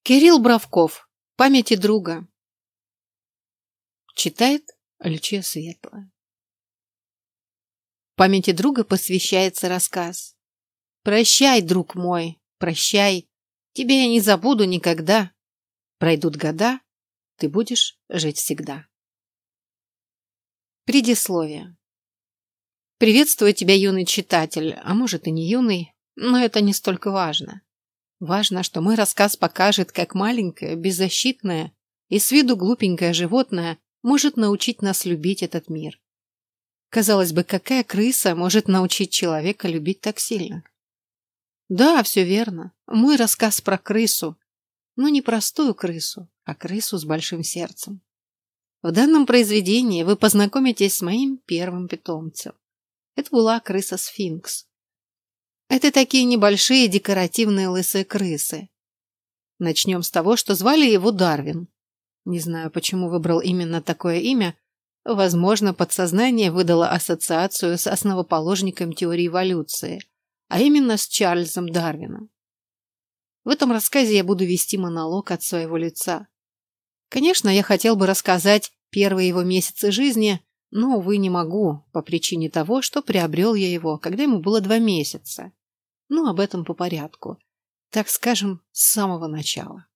Кирилл Бровков. Памяти друга. Читает Лючия Светлая. Памяти друга посвящается рассказ. Прощай, друг мой, прощай. Тебя я не забуду никогда. Пройдут года, ты будешь жить всегда. Предисловие. Приветствую тебя, юный читатель, а может и не юный, но это не столько важно. Важно, что мой рассказ покажет, как маленькое, беззащитное и с виду глупенькое животное может научить нас любить этот мир. Казалось бы, какая крыса может научить человека любить так сильно? Да, все верно. Мой рассказ про крысу. Но не простую крысу, а крысу с большим сердцем. В данном произведении вы познакомитесь с моим первым питомцем. Это была крыса-сфинкс. Это такие небольшие декоративные лысые крысы. Начнем с того, что звали его Дарвин. Не знаю, почему выбрал именно такое имя. Возможно, подсознание выдало ассоциацию с основоположником теории эволюции, а именно с Чарльзом Дарвином. В этом рассказе я буду вести монолог от своего лица. Конечно, я хотел бы рассказать первые его месяцы жизни, но, увы, не могу, по причине того, что приобрел я его, когда ему было 2 месяца. Ну, об этом по порядку. Так скажем, с самого начала.